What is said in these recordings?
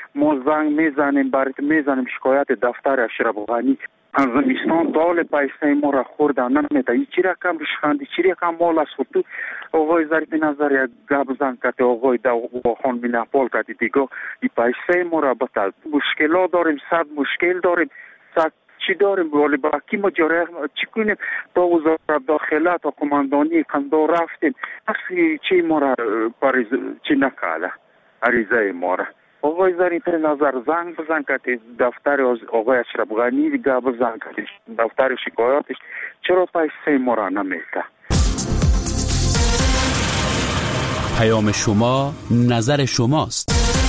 ما زنگ میزنیم برات میزنیم شکایت دفتر اشرف غنی از زمستان دال پیسه ما را خوردن نمیده ای چی رقم بشخندی چی رقم مال است تو آقای ظریف نظر یک گپ زن کرده آقای خان مینپال کرده دیگه این پیسه ما را بتل مشکلات داریم صد مشکل داریم صد چی داریم ولی با کی ما جاره چی کنیم تا وزارت داخله تا کماندانی قندار رفتیم اصلی چی ما را پاریز چی نکاله عریضه ما را آقای ظریف نظر زنگ بزن که دفتر آقای اشرف غنی دیگه بزن که دفتر شکایاتش چرا پیسه ما را نمیده. پیام شما نظر شماست.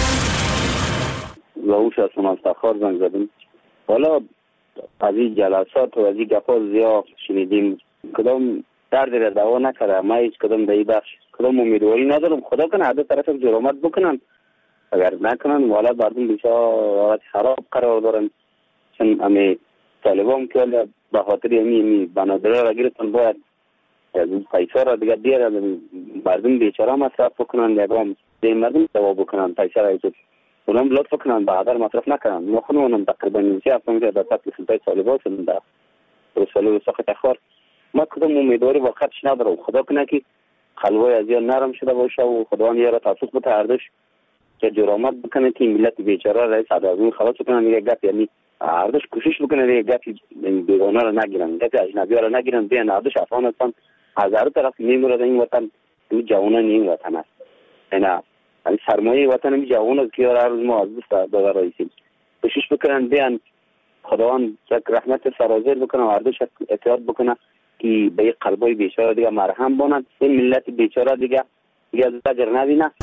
لاوش از افتخار زنگ زدیم. حالا از این جلسات و از این گپا زیاد شنیدیم کدام درد را دوا نکرده ما هیچ کدام در این بخش کدام امیدواری ندارم خدا کنه هر دو طرف جرامت بکنن اگر نکنن والا مردم بیشتر خراب قرار دارن چون امی طالبان که به خاطر امی بنادره را گرفتن باید پیسه را دیگه دیره مردم بیچاره مصرف بکنن یکم به مردم دوا بکنن پیسه را که اونم لطف کنن بعدا مصرف نکنن ما خودمونم تقریبا نیمچه هفتم که در سطح سلطای طالبان شدن در رساله ساخت اخبار ما کدام امیدواری وقتش ندارم خدا کنه که خلوای از یا نرم شده باشه و خدا یه را توفیق بده اردش که جرامت بکنه که ملت بیچاره رئیس عدالت خلاص کنن یه گپ یعنی اردش کوشش بکنه یه گپ بیگانه را نگیرن گپ اجنبی را نگیرن بیان اردش افغانستان از هر طرف میمونه این وطن این جوانان این وطن است اینا یعنی سرمایه وطن این جوان است که هر روز ما از دست دادن رئیسیم کوشش بکنن بیان خداوند رحمت سرازیر بکنه و اردش احتیاط بکنه که به قلبای بیچاره دیگه مرهم بونن این ملت بیچاره دیگه از زجر نبینه.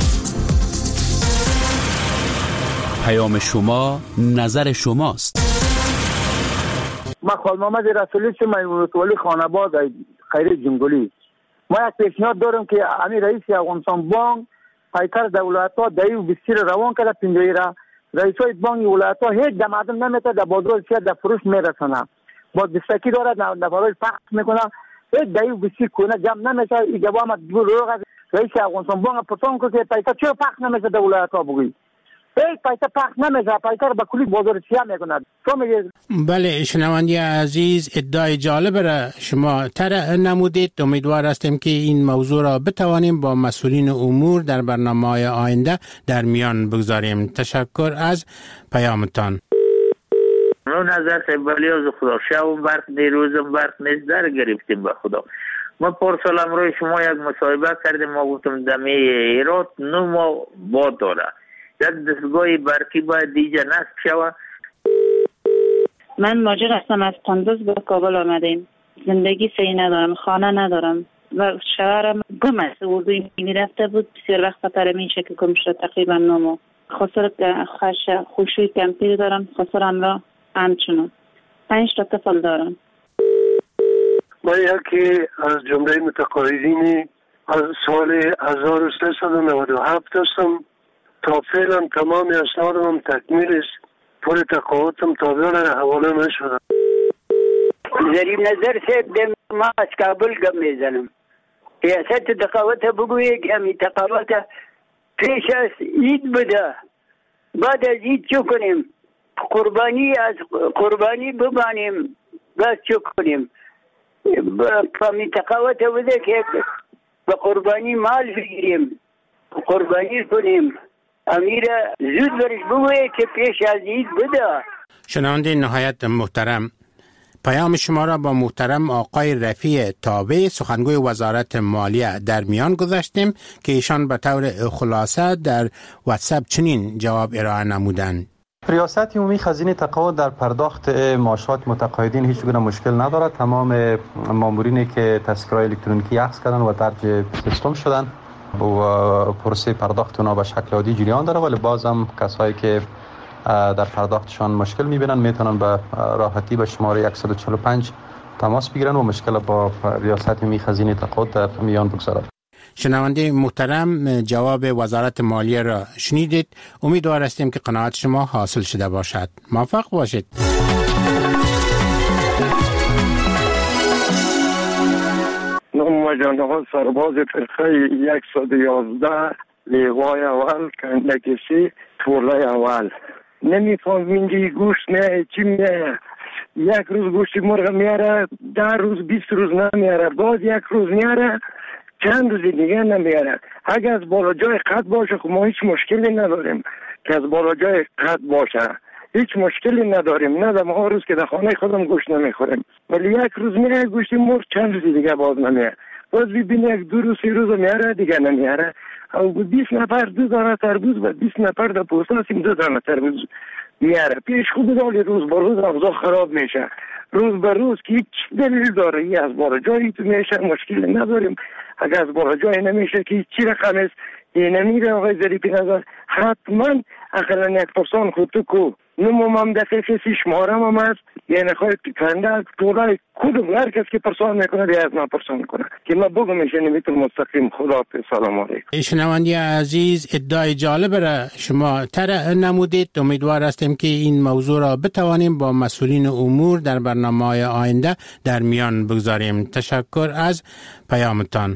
پیام شما نظر شماست. ما خال محمد رسولی ولی خانباد خیر جنگلی ما یک پیشنهاد دارم که امیر رئیس افغانستان بانک پیکر دولت‌ها دایو بسیر روان کرده پنجوی را رئیسای بانک ولایت‌ها هیچ دمادم نمیته در بازار سیاه در فروش میرسنه با دستکی داره در برای پخش میکنه هیچ دایو بسیر کنه جمع نمیشه این جواب دو روغ رئیس افغانستان بانک پرسان که پیکر چرا پخش نمیشه در ولایت‌ها بگویی هیچ پیسه پخش نمیشه پیکر به کلی بازار سیاه میکنه تو میگی. بله شنوندی عزیز ادعای جالب را شما طرح نمودید امیدوار هستیم که این موضوع را بتوانیم با مسئولین امور در برنامه‌های آینده در میان بگذاریم. تشکر از پیامتان. نو نظر سیبالی از خدا شب برق دیروزم برق نیست در گرفتیم به خدا ما پارسال امروز شما یک مصاحبه کردیم ما گفتم دمی ایراد 9 ماه باد داره یک دستگاه برقی باید دیجا نصب شود. من ماجر هستم از قندوز به کابل آمدیم زندگی صحیح ندارم خانه ندارم و شوهرم گم است اردوی میرفته بود بسیار وقت خطر این شکل گم شد تقریبا 9 ماه خسر خوشوی کمپیر دارم خسرم را همچنان 5 تا طفل دارم. ما یکی از جمله متقاعدین از سال 1397 هستم تا فعلا تمام اسنادم تکمیل است پول تقاعدم تا فعلا حواله نشده. ظریف نظر صاحب ما از کابل گپ میزنم ریاست تقاعد بگویه که همی تقاعد پیش از عید بده بعد از عید چو کنیم قربانی ببانیم بعد چو کنیم همی تقاعد بده که به قربانی مال بگیریم قربانی کنیم امیر زود برش بگویه که پیش از عید بده. شنونده نهایت محترم پیام شما را با محترم آقای رفیع تابع سخنگوی وزارت مالیه در میان گذاشتیم که ایشان به طور خلاصه در واتساپ چنین جواب ارائه نمودند. ریاست عمومی خزینه تقاعد در پرداخت معاشات متقاعدین هیچ گونه مشکل ندارد. تمام مامورینی که تذکره الکترونیکی اخذ کردن و درج سیستم شدن و پروسه پرداخت اونا به شکل عادی جریان داره ولی بازم کسایی که در پرداختشان مشکل میبینن میتونن به راحتی به شماره 145 تماس بگیرن و مشکل با ریاست عمومی خزینه تقاعد در میان بگذارن. شنونده محترم جواب وزارت مالیه را شنیدید. امیدوار هستیم که قناعت شما حاصل شده باشد. موفق باشید. نام جانها سرباز فرقه 111 لیوای اول کندکسی طوله اول نمیفهم اینجا گوشت میاره چی میاره. یک روز گوشت مرغ میاره 10 روز 20 روز نمیاره، باز یک روز میاره چند روز دیگه نمیاره. اگر از بالا جای قد باشه خب ما هیچ مشکلی نداریم که از بالا جای قد باشه، هیچ مشکلی نداریم. نه ما روز که در خانه خودم گوشت نمیخوریم، ولی یک روز میره گوشت مرغ چند روز دیگه باز نمیاره، باز ببینی یک 2 روز 3 روز میاره دیگه نمیاره. او 20 نفر 2 دانه تربوز و 20 نفر در پوستا سیم 2 دانه تربوز میاره. پیش خوب دالی روز به روز اغذا خراب میشه، روز به روز که هیچ دلیل داره. ای از بالا جایی تو میشه مشکلی نداریم. اگر از بالا جایی نمیشه که چی رقم است این نمیره. آقای ظریفی نظر حتما اقلا یک پرسان خود تو کو نموم هم دقیقه سی شمارم هم هست، یعنی خواهی کنده طولای کدوم هر کس که پرسان میکنه دیگه از من پرسان کنه که من بگم میشه نمیتون مستقیم. خدا سلام علیکم. شنوندی عزیز، ادعای جالب را شما طرح نمودید. امیدوار هستیم که این موضوع را بتوانیم با مسئولین امور در برنامه‌های آینده در میان بگذاریم. تشکر از پیامتان.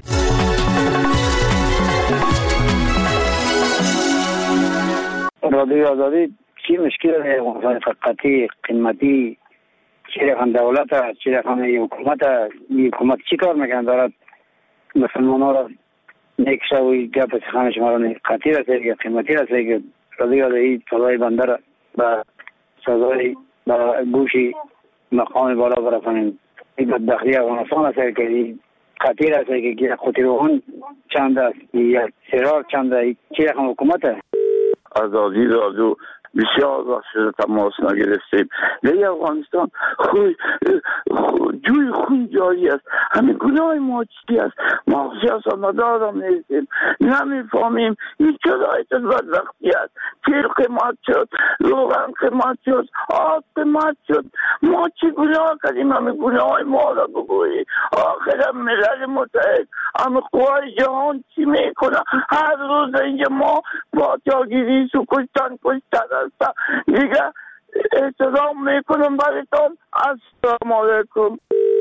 رادیو آزادی چی مشکل ہے؟ فقطی قیمتی چی رقم دولت ہے، چی رقم حکومت ہے. یہ حکومت چی کار میکنه دارد مسلمان ها را نیکشه و گپ سخن شما را قطعی رسه که قیمتی رسه که رادیو آزادی سزای بنده را به سزای به گوشی مقام بالا برسانیم. این بدبختی افغانستان رسه که قطعی رسه که خطی روحان چند است، یک سرار چند است. چی رقم حکومت ہے؟ آزادی رادیو بسیار وقت شده تماس نگرفتیم. در افغانستان جوی خون جاری است. همین گناه ما چی است؟ ما سیاست مدار هم نیستیم، نمیفهمیم این چرایت بدبختی است. تیل قیمت شد، روغن قیمت شد، آب قیمت شد. ما چی گناه کردیم؟ همین گناه ما را بگویی. آخر ملل متحد همین قوای جهان چی میکنه؟ هر روز اینجا ما با جاگیری سو کشتن هستم دیگه احترام میکنم برایتان. السلام علیکم.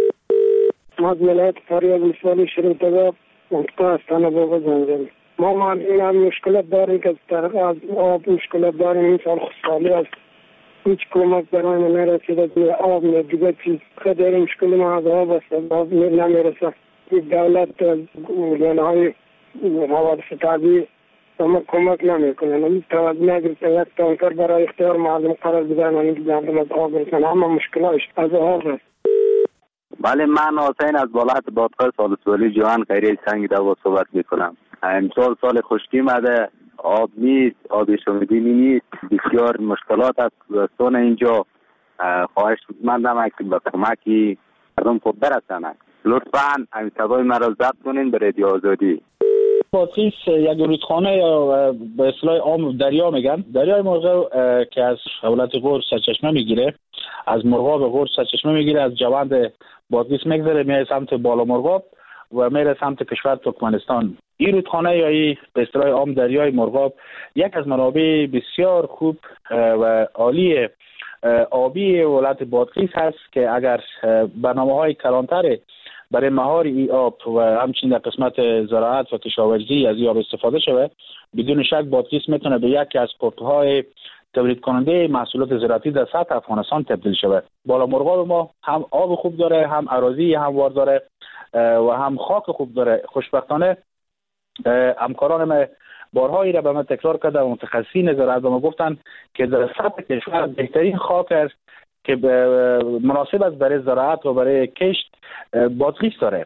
ما از ولایت فاریاب ولسوالی شریفتگاه منطقه استان بابا زنجان. ما این هم مشکلات داریم که از آب مشکلات داریم. این سال خسالی است، هیچ کمک برای ما نرسیده. آب نه دیگه چیز خیلی مشکل ما از آب است، آب نمیرسه. این دولت های حوادث طبیعی اما کمک نمیکنه. نمی توجه نگرفته یک تانکر برای اختیار مردم قرار بدن و اینکه مردم از آب برسن. اما مشکلش از آب است. بله، من حسین از بالات بادخواه سالسوالی جوان خیریه سنگ دوا صحبت میکنم. امسال سال خشکی مده، آب نیست، آب شومیدنی نیست، بسیار مشکلات است دوستان اینجا. خواهش مندم که به کمکی مردم خود برسنند. لطفاً این صدای مرا ضبط کنین به رادیو آزادی. بادغیس یک رودخانه یا به اصطلاح عام دریا میگن، دریای مرغاب که از ولایت غور سرچشمه میگیره، از مرغاب غور سرچشمه میگیره، از جوند بادغیس میگذره میره سمت بالا مرغاب و میره سمت کشور ترکمنستان. این رودخانه یا این به اصطلاح عام دریای مرغاب یک از منابع بسیار خوب و عالی آبی ولایت بادغیس هست که اگر برنامه‌های کلانتر برای مهار ای آب و همچنین در قسمت زراعت و کشاورزی از ای آب استفاده شود، بدون شک بادغیس میتونه به یکی از پورت‌های تولید کننده محصولات زراعتی در سطح افغانستان تبدیل شود. بالا مرغاب ما هم آب خوب داره، هم اراضی هموار داره و هم خاک خوب داره. خوشبختانه همکاران ما بارهایی را به من تکرار کرده و متخصصین زراعت به ما گفتن که در سطح کشور بهترین خاک است که مناسب است برای زراعت و برای کشت بادغیس داره.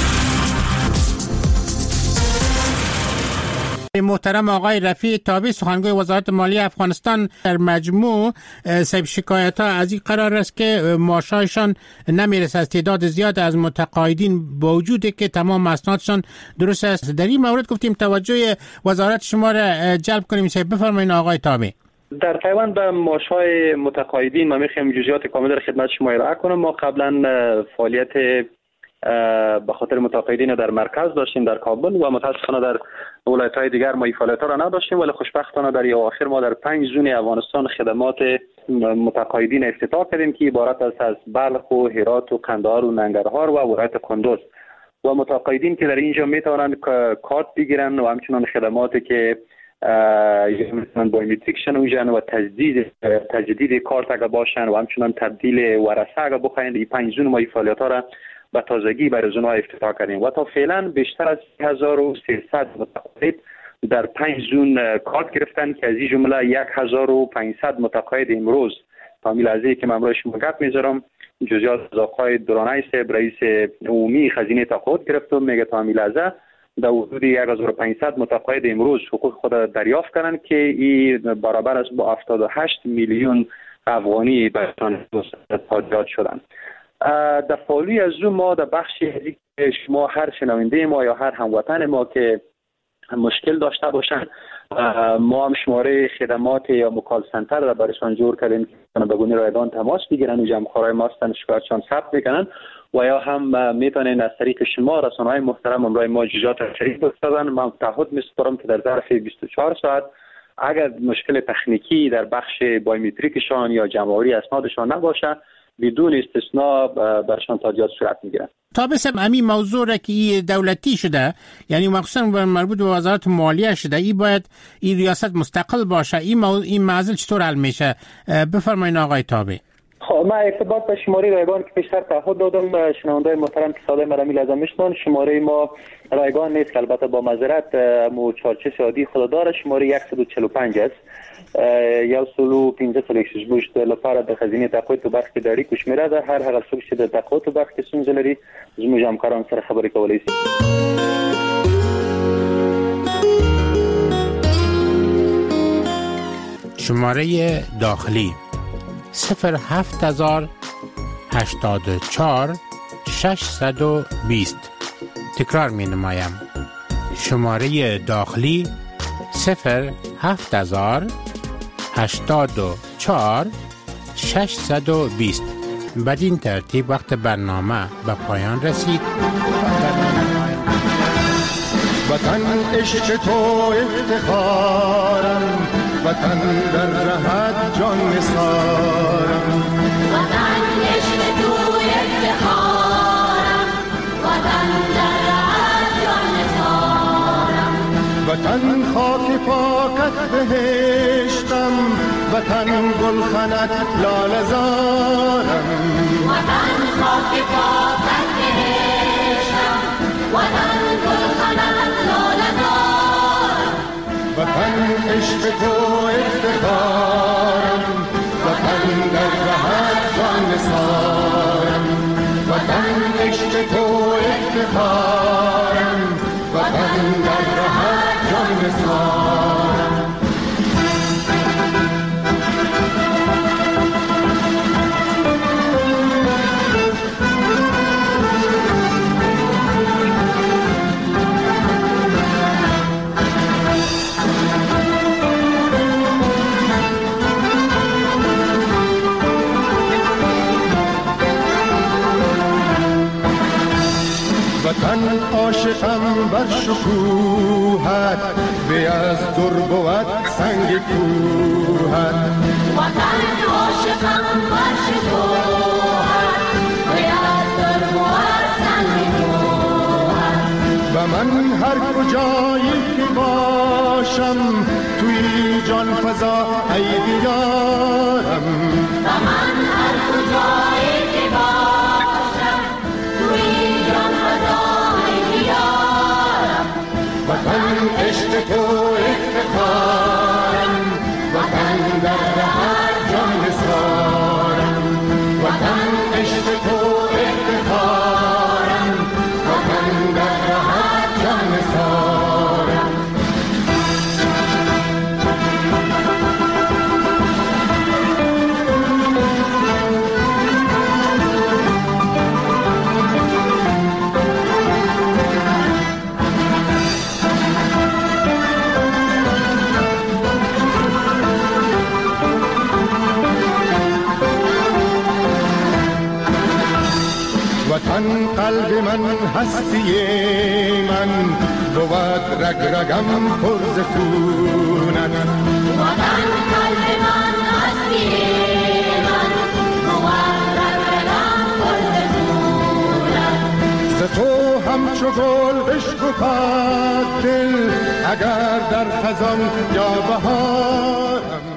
محترم آقای رفیع تابی، سخنگوی وزارت مالیه افغانستان، در مجموع سبب شکایت ها از این قرار است که معاششان نمیرسه از تعداد زیاد از متقاعدین با وجودی که تمام اسنادشان درست است. در این مورد گفتیم توجه وزارت شما را جلب کنیم. بفرمایید آقای تابی. در پیوند به معاش‌های متقاعدین ما می‌خوایم جزئیات کامل را خدمت شما ارائه کنم. ما قبلا فعالیت به خاطر متقاعدین در مرکز داشتیم در کابل و متاسفانه در ولایت‌های دیگر ما این فعالیت‌ها را نداشتیم، ولی خوشبختانه در اواخر ما در 5 زون افغانستان خدمات متقاعدین افتتاح کردیم که عبارت است از بلخ و هرات و قندهار و ننگرهار و ولایت کندوز. و متقاعدین که در اینجا میتوانند کارت بگیرن و همچنان خدماتی که مثلا بایومتریک شنوشن و تجدید کارت اگر باشن و همچنان تبدیل ورثه اگر بخواین، این 5 زون ما این فعالیت ها را به تازگی برای زونها افتتاح کردیم و تا فعلا بیشتر از 1300 متقاعد در 5 زون کارت گرفتن که از این جمله 1500 متقاعد امروز تا لحظه‌ای که من برای شما گپ میذارم جزئیات از آقای درانای صاحب رئیس عمومی خزینه تقاعد گرفتم، میگه تا لحظه در حدود 1500 متقاعد امروز حقوق خود دریافت کردن که این برابر است با 78 میلیون افغانی برتان تادیات شدن. در پالوی از ما در بخشی که شما هر شنونده ما یا هر هموطن ما که مشکل داشته باشن، ما هم شماره خدمات یا مکال سنتر را برایشان جور کردیم که بگونه رایگان تماس بگیرن و جمع‌خوارای ما هستن شکایتشان ثبت میکنن و یا هم میتونن از طریق شما رسانه‌های محترم امروز ما جزئیات شریک بسازن. من تعهد می‌سپارم که در ظرف 24 ساعت اگر مشکل تکنیکی در بخش بایومتریکشان یا جمع‌آوری اسنادشان نباشه بدون استثناء برشان تادیات صورت میگیرن. تا بسم همین موضوع را که دولتی شده، یعنی مخصوصا مربوط به وزارت مالیه شده، این باید این ریاست مستقل باشه، این معضل چطور حل میشه؟ بفرمایید آقای تابع. خب من ارتباط به شماره رایگان که پیشتر تعهد دادم شنونده‌های محترم که صدای مرا لازم میشنون، شماره ما رایگان نیست که البته با معذرت مو چارچه عادی خوددار شماره 145 است. یا سلو 15 سال اکسیجبوش لپاره د خزینه تقاعد تو برخه داری کوش میره ده هر هغه څوک چې د تقاعد تو برخه ستونزې لري زموږ همکاران سره خبرې کولای شي. شماره داخلی 07084 620. تکرار می نمایم. شماره داخلی 07084 620. بدین ترتیب وقت برنامه به پایان رسید. وطن عشق تو افتخارم، وطن در رهت جان نثارم. وطن عشق تو افتخارم، وطن در رهت جان نثارم. وطن خاک پاکت بهشتم، وطن گلخنت لاله زارم. وطن خاک پاکت بهشتم، وطن گلخنت لاله زارم. وطن عشق تو افتخارم، وطن در رهت جان نثارم. وطن عشق تو افتخارم، وطن در رهت جان نثارم. وطن عاشقم بر شکوهت، به از در بود سنگ کوهت. وطن عاشقم بر شکوهت، به از در بود سنگ کوهت. و من هر کجایی که باشم توی جان فضا ای دیارم. و من هر کجایی که باشم توی جان فضا ای دیارم. وطن عشق تو افتخارم، وطن در رهت جان نثارم. وطن عشق تو افتخارم، وطن در رهت جان نثارم. وطن قلب من هستی من بود، رگ رگم پر ز خونت. وطن قلب من هستی من بود، رگ رگم پر ز خونت. ز تو هم همچو گل بشکفد دل اگر در خزان یا بهارم